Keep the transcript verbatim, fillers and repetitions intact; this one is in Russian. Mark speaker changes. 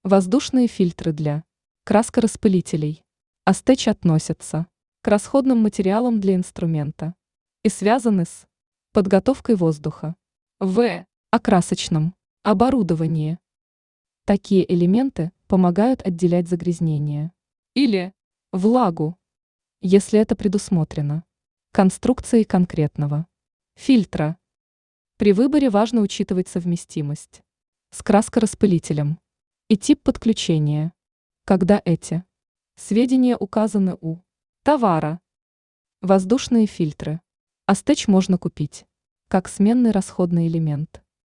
Speaker 1: Воздушные фильтры для краскораспылителей. Астеч относятся к расходным материалам для инструмента и связаны с подготовкой воздуха в окрасочном оборудовании. Такие элементы помогают отделять загрязнения или влагу, если это предусмотрено конструкцией конкретного фильтра. При выборе важно учитывать совместимость с краскораспылителем и тип подключения, когда эти сведения указаны у товара. Воздушные фильтры. Астеч можно купить как сменный расходный элемент.